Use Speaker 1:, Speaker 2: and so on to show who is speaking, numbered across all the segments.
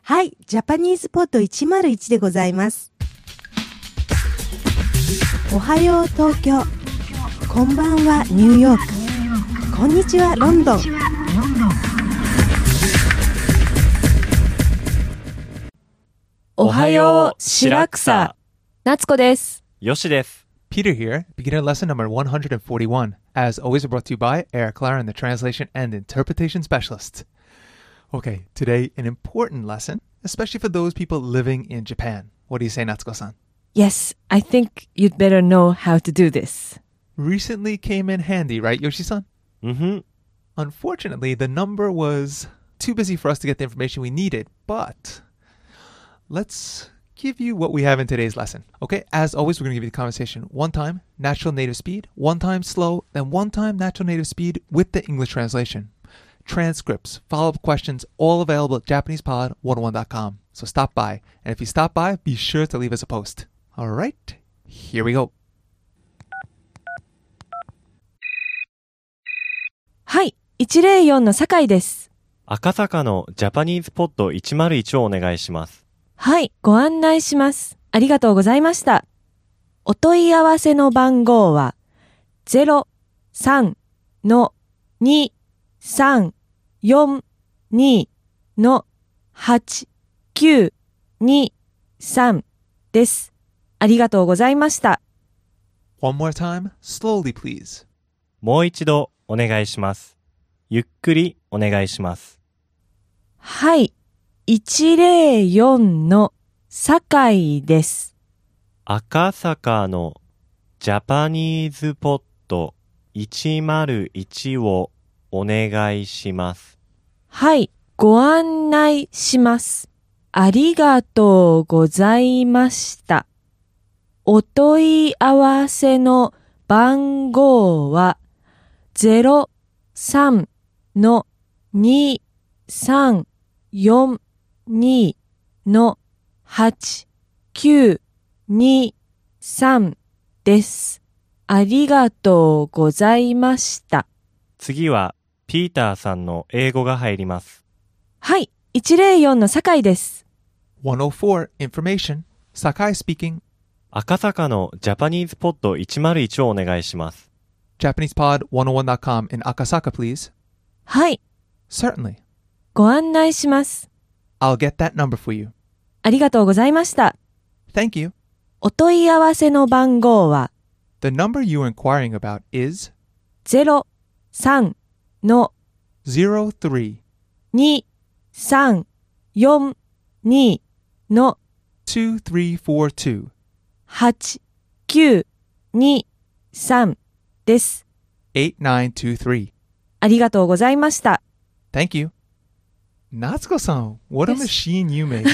Speaker 1: はい、ジャパニーズポッド101でございます。おはよう東京、こんばんはニューヨーク、こんにちはロンドン。
Speaker 2: おはよう白草、
Speaker 3: 夏子です。
Speaker 2: よしです。
Speaker 4: Peter here, beginner lesson number 141. As always, brought to you by Eric Clara and the translation and interpretation specialist. Okay, today an important lesson, especially for those people living in Japan. What do you say, Natsuko-san?
Speaker 3: Yes, I think you'd better know how to do this.
Speaker 4: Recently came in handy, right, Yoshi-san?
Speaker 2: Mm-hmm.
Speaker 4: Unfortunately, the number was too busy for us to get the information we needed, but let's give you what we have in today's lesson. Okay, as always, we're going to give you the conversation one time, natural native speed, one time slow, then one time natural native speed with the English translation. Transcripts, follow-up questions, all available at JapanesePod101.com. So stop by. And if you stop by, be sure to leave us a post. All right, here we go.
Speaker 3: はい、104の酒井です。
Speaker 2: 赤坂のジャパニーズポッド101をお願いします。
Speaker 3: はい、ご案内します。ありがとうございました。お問い合わせの番号は 03-234-2-8923 です。ありがとうございました。
Speaker 4: One more time, slowly please.
Speaker 2: もう一度お願いします。ゆっくりお願いします。
Speaker 3: はい。104の酒井です。
Speaker 2: 赤坂のジャパニーズポッド101をお願いします。
Speaker 3: はい、ご案内します。ありがとうございました。お問い合わせの番号は03-234-2-8923です。ありがとうございました。
Speaker 2: 次はピーターさんの英語が入ります。
Speaker 3: はい、104の酒井です。
Speaker 4: 104 information, Sakai speaking.
Speaker 2: 赤坂のジャパニーズポッド101をお願いします。
Speaker 4: JapanesePod101.com in Akasaka, please.
Speaker 3: はい。
Speaker 4: Certainly.
Speaker 3: ご案内します。
Speaker 4: I'll get that number for you.
Speaker 3: ありがとうございました。
Speaker 4: Thank you.
Speaker 3: お問い合わせの番号は
Speaker 4: The number you are inquiring about is
Speaker 3: 03-234-2-2342 8923です。
Speaker 4: 8923.
Speaker 3: ありがとうございました。
Speaker 4: Thank you. Natsuko-san, what a machine you made.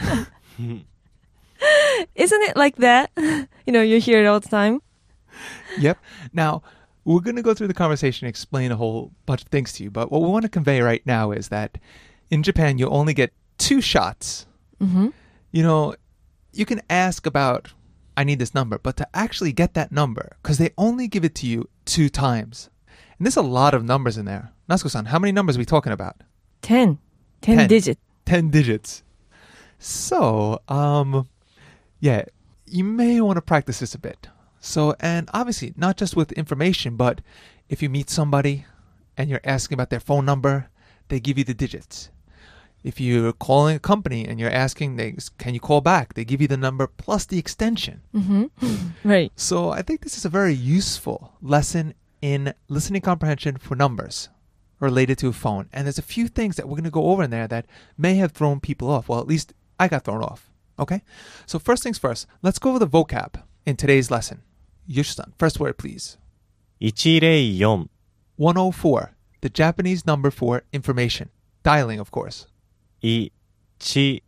Speaker 3: Isn't it like that? You know, you hear it all the time.
Speaker 4: Yep. Now, we're going to go through the conversation and explain a whole bunch of things to you, but what we want to convey right now is that in Japan, you only get 2 shots.
Speaker 3: Mm-hmm.
Speaker 4: You know, you can ask about, I need this number, but to actually get that number, because they only give it to you 2 times. And there's a lot of numbers in there. Natsuko-san, how many numbers are we talking about?
Speaker 3: 10 digits.
Speaker 4: 10 digits. So, yeah, you may want to practice this a bit. So, and obviously, not just with information, but if you meet somebody and you're asking about their phone number, they give you the digits. If you're calling a company and you're asking, can you call back? They give you the number plus the extension.
Speaker 3: Mm-hmm. Right.
Speaker 4: So I think this is a very useful lesson in listening comprehension for numbers related to a phone. And there's a few things that we're going to go over in there that may have thrown people off. Well, at least I got thrown off. Okay? So first things first, let's go over the vocab in today's lesson. Yoshi-san, first word, please.
Speaker 2: 104.
Speaker 4: 104, the Japanese number for information. Dialing, of course.
Speaker 2: 104.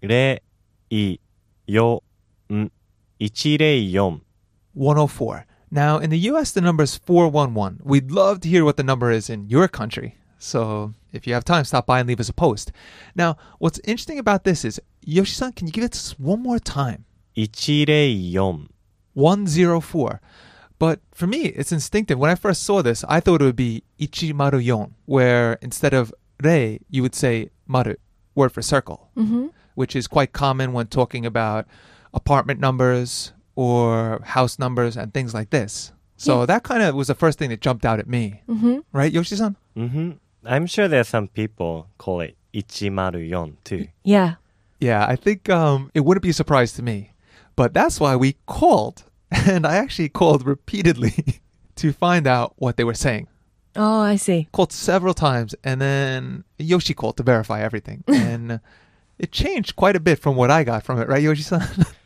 Speaker 4: 104. Now, in the U.S., the number is 411. We'd love to hear what the number is in your country. So if you have time, stop by and leave us a post. Now, what's interesting about this is, Yoshi-san, can you give it to us one more time?
Speaker 2: 104.
Speaker 4: 104. But for me, it's instinctive. When I first saw this, I thought it would be 104, where instead of re, you would say maru. word for circle,
Speaker 3: Mm-hmm.
Speaker 4: which is quite common when talking about apartment numbers or house numbers and things like this. So
Speaker 3: Yes.
Speaker 4: that kind of was the first thing that jumped out at me.
Speaker 3: Mm-hmm.
Speaker 4: Right, Yoshi-san?
Speaker 2: I'm sure there are some people call it 104 too.
Speaker 3: Yeah.
Speaker 4: Yeah, I think it wouldn't be a surprise to me. But that's why we called. And I actually called repeatedly to find out what they were saying.
Speaker 3: Oh, I see.
Speaker 4: Called several times, and then Yoshi called to verify everything. And it changed quite a bit from what I got from it, right, Yoshi-san?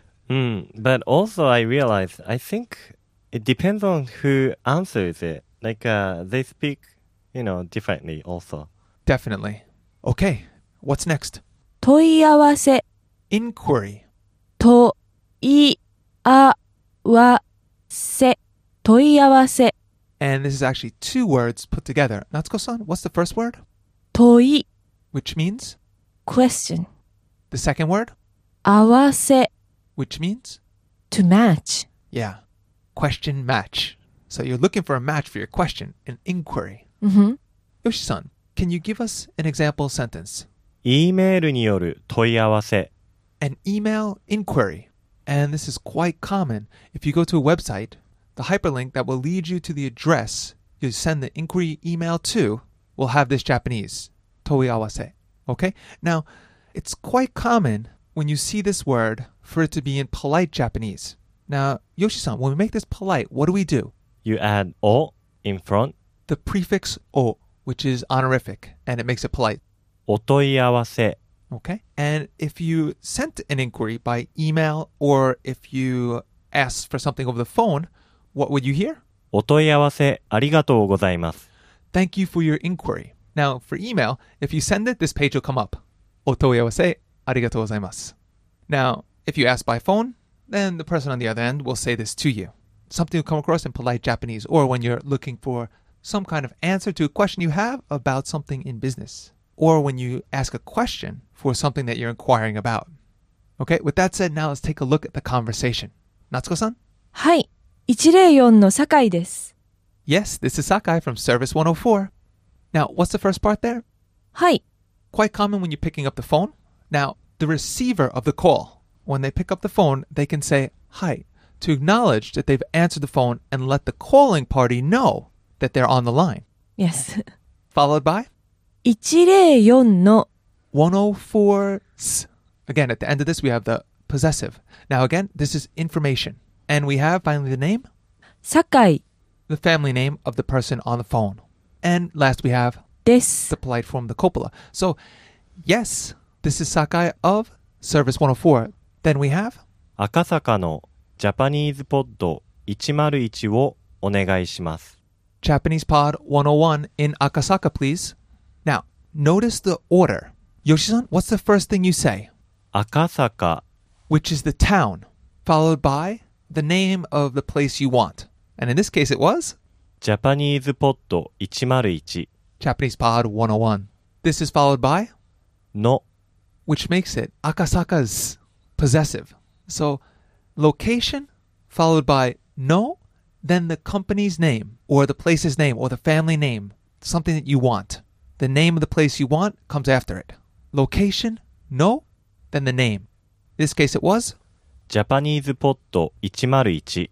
Speaker 2: But also I realized, I think it depends on who answers it. Like they speak, differently also.
Speaker 4: Definitely. Okay, what's next?
Speaker 3: 問い合わせ。
Speaker 4: Inquiry.
Speaker 3: 問い合わせ。問い合わせ。
Speaker 4: And this is actually two words put together. Natsuko-san, what's the first word?
Speaker 3: 問い
Speaker 4: Which means?
Speaker 3: question.
Speaker 4: The second word?
Speaker 3: 合わせ
Speaker 4: Which means?
Speaker 3: to match.
Speaker 4: Yeah. Question match. So you're looking for a match for your question, an inquiry.
Speaker 3: Mm-hmm.
Speaker 4: Yoshi-san, can you give us an example sentence?
Speaker 2: E メールによる問い合わせ。
Speaker 4: An email inquiry. And this is quite common. If you go to a website, the hyperlink that will lead you to the address you send the inquiry email to will have this Japanese. Toiawase. Okay? Now, it's quite common when you see this word for it to be in polite Japanese. Now, Yoshi-san, when we make this polite, what do?
Speaker 2: You add o in front.
Speaker 4: The prefix o, which is honorific, and it makes it polite.
Speaker 2: お問い合わせ。
Speaker 4: Okay? And if you sent an inquiry by email or if you asked for something over the phone, what would you hear?
Speaker 2: お問い合わせありがとうございます。
Speaker 4: Thank you for your inquiry. Now, for email, if you send it, this page will come up. お問い合わせありがとうございます. Now, if you ask by phone, then the person on the other end will say this to you. Something will come across in polite Japanese, or when you're looking for some kind of answer to a question you have about something in business, or when you ask a question for something that you're inquiring about. Okay, with that said, now let's take a look at the conversation. Natsuko-san?
Speaker 3: はい。104の酒井です。
Speaker 4: Yes, this is Sakai from Service 104. Now, what's the first part there?
Speaker 3: はい。
Speaker 4: Quite common when you're picking up the phone. Now, the receiver of the call, when they pick up the phone, they can say, hi, to acknowledge that they've answered the phone and let the calling party know that they're on the line.
Speaker 3: Yes.
Speaker 4: Followed by
Speaker 3: 104の
Speaker 4: 104. Again, at the end of this, we have the possessive. Now, again, this is information. And we have finally the name,
Speaker 3: 酒井
Speaker 4: the family name of the person on the phone. And last, we have
Speaker 3: です。
Speaker 4: the polite form, the copula. So, yes, this is Sakai of Service 104. Then we have
Speaker 2: 赤坂のジャパニーズポッド101をお願いします。
Speaker 4: Japanese Pod 101 in Akasaka, please. Now, notice the order. Yoshi-san, what's the first thing you say?
Speaker 2: 赤坂
Speaker 4: Which is the town, followed by the name of the place you want. And in this case, it was
Speaker 2: ジャパニーズポッド101
Speaker 4: Japanese Pod 101. This is followed by,
Speaker 2: の
Speaker 4: which makes it Akasaka's possessive. So, location followed by no, then the company's name or the place's name or the family name, something that you want. The name of the place you want comes after it. Location, no, then the name. In this case, it was
Speaker 2: ジャパニーズポッド101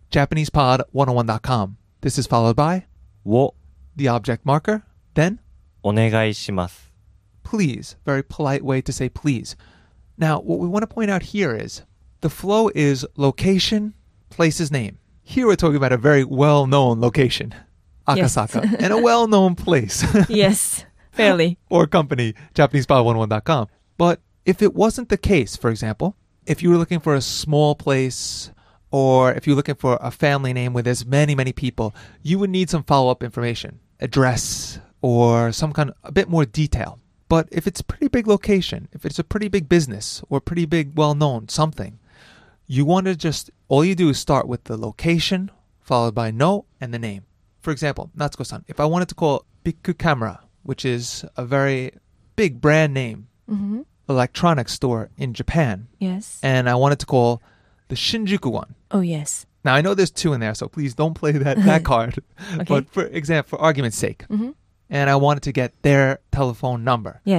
Speaker 4: JapanesePod101.com. This is followed by
Speaker 2: を
Speaker 4: the object marker, then
Speaker 2: お願いします。
Speaker 4: please. Very polite way to say please. Now, what we want to point out here is the flow is location, place's name. Here we're talking about a very well-known location, Akasaka,
Speaker 3: Yes.
Speaker 4: and a well-known place
Speaker 3: Yes. Fairly.
Speaker 4: or company, JapanesePod101.com. But if it wasn't the case, for example, if you were looking for a small place or if you're looking for a family name where there's many, many people, you would need some follow-up information, address, or some kind of a bit more detail. But if it's a pretty big location, if it's a pretty big business or pretty big, well-known something, you want to just, all you do is start with the location, followed by no, and the name. For example, Natsuko-san, if I wanted to call Bikku Camera, which is a very big brand name,
Speaker 3: Mm-hmm.
Speaker 4: electronics store in Japan,
Speaker 3: Yes.
Speaker 4: and I wanted to call the Shinjuku one.
Speaker 3: Oh, yes.
Speaker 4: Now, I know there's two in there, so please don't play that card.
Speaker 3: Okay.
Speaker 4: But for example, for argument's sake,
Speaker 3: Mm-hmm.
Speaker 4: and I wanted to get their telephone number.
Speaker 3: Yes.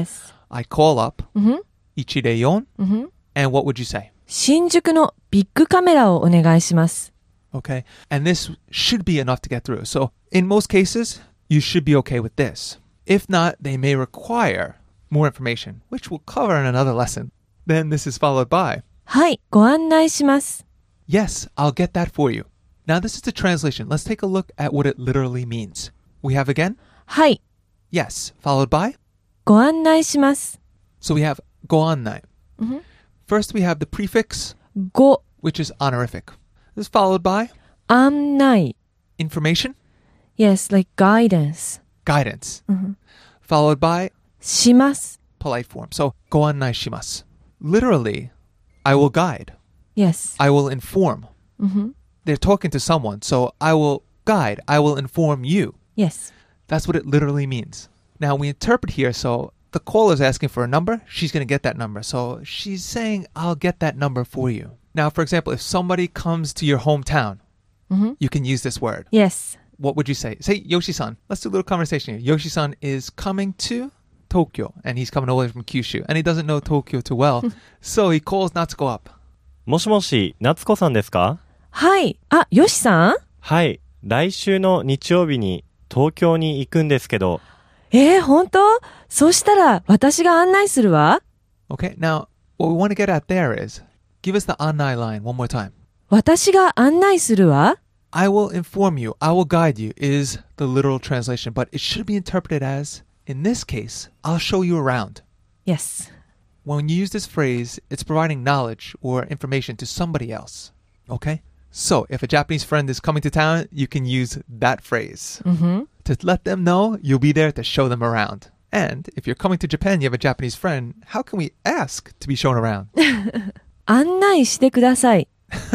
Speaker 4: I call up
Speaker 3: Mhm.
Speaker 4: Ichireyon,
Speaker 3: Mhm.
Speaker 4: and what would you say?
Speaker 3: 新宿のビッグカメラをお願いします。
Speaker 4: Okay, and this should be enough to get through. So in most cases, you should be okay with this. If not, they may require more information, which we'll cover in another lesson. Then this is followed by,
Speaker 3: はい、ご案内します。
Speaker 4: yes, I'll get that for you. Now this is the translation. Let's take a look at what it literally means. We have again,
Speaker 3: はい、
Speaker 4: yes, followed by,
Speaker 3: ご案内します。
Speaker 4: so we have goannai.
Speaker 3: Mhm.
Speaker 4: First we have the prefix,
Speaker 3: ご、
Speaker 4: which is honorific. This is followed by
Speaker 3: 案内。
Speaker 4: information,
Speaker 3: Yes, like guidance.
Speaker 4: guidance, followed by
Speaker 3: します。
Speaker 4: polite form. So goannai shimasu. Literally, I will guide.
Speaker 3: Yes.
Speaker 4: I will inform. They're talking to someone, so I will guide. I will inform you.
Speaker 3: Yes.
Speaker 4: That's what it literally means. Now we interpret here, so the caller is asking for a number. She's going to get that number. So she's saying, I'll get that number for you. Now, for example, if somebody comes to your hometown, you can use this word.
Speaker 3: Yes.
Speaker 4: What would you say? Say, Yoshi-san. Let's do a little conversation here. Yoshi-san is coming to Tokyo, and he's coming all the way from Kyushu, and he doesn't know Tokyo too well. So he calls Natsuko up.
Speaker 2: もしもし、夏子さんですか？
Speaker 3: はい。あ、よしさん？
Speaker 2: はい。来週の日曜日に東京に行くんですけど。
Speaker 3: 本当？そしたら私が案内するわ。
Speaker 4: Okay, now, what we want to get at there is, give us the annai line one more time.
Speaker 3: 私が案内するわ。
Speaker 4: I will inform you, I will guide you is the literal translation, but it should be interpreted as, in this case, I'll show you around.
Speaker 3: Yes.
Speaker 4: When you use this phrase, it's providing knowledge or information to somebody else. Okay? So, if a Japanese friend is coming to town, you can use that phrase to let them know you'll be there to show them around. And if you're coming to Japan, you have a Japanese friend, how can we ask to be shown around?
Speaker 3: 案内してください。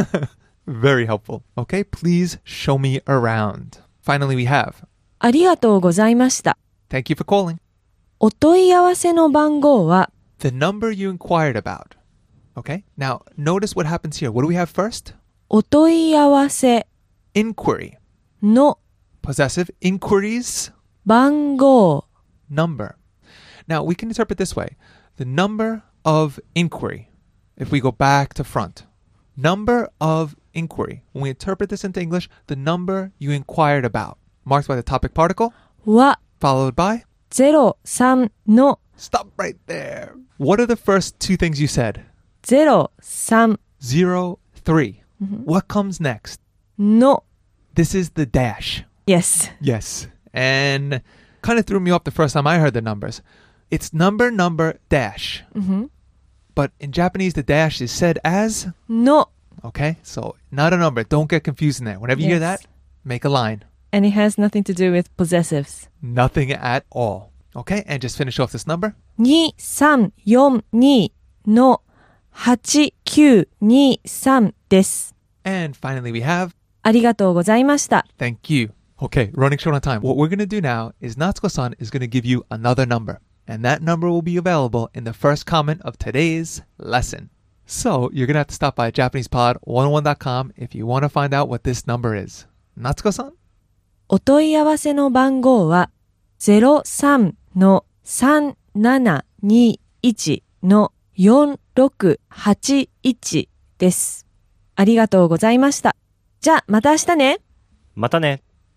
Speaker 4: Very helpful. Okay, please show me around. Finally, we have,
Speaker 3: ありがとうございました。
Speaker 4: thank you for calling.
Speaker 3: お問い合わせの番号は、
Speaker 4: The number you inquired about. Okay, now notice what happens here. What do we have first?
Speaker 3: お問い合わせ
Speaker 4: Inquiry.
Speaker 3: の
Speaker 4: Possessive inquiries,
Speaker 3: 番号
Speaker 4: number. Now we can interpret this way. The number of inquiry, if we go back to front. Number of inquiry. When we interpret this into English, the number you inquired about. Marked by the topic particle,
Speaker 3: は
Speaker 4: followed by,
Speaker 3: 03の
Speaker 4: stop right there. What are the first two things you said?
Speaker 3: 03
Speaker 4: 03. What comes next?
Speaker 3: の
Speaker 4: This is the dash.
Speaker 3: Yes.
Speaker 4: Yes. And kind of threw me off the first time I heard the numbers. It's number, dash. But in Japanese, the dash is said as,
Speaker 3: の
Speaker 4: okay? So not a number. Don't get confused in there. Whenever you hear
Speaker 3: Yes.
Speaker 4: that, make a line.
Speaker 3: And it has nothing to do with possessives.
Speaker 4: Nothing at all. Okay? And just finish off this number.
Speaker 3: 2342の8923です。
Speaker 4: And finally, we have,
Speaker 3: ありがとうございました。
Speaker 4: thank you. Okay, running short on time. What we're going to do now is Natsuko-san is going to give you another number. And that number will be available in the first comment of today's lesson. So you're going to have to stop by JapanesePod101.com if you want to find out what this number is. Natsuko-san?
Speaker 3: お問い合わせの番号は03の3721の4681です。ありがとうございました。じゃあまた明日ね。
Speaker 2: またね。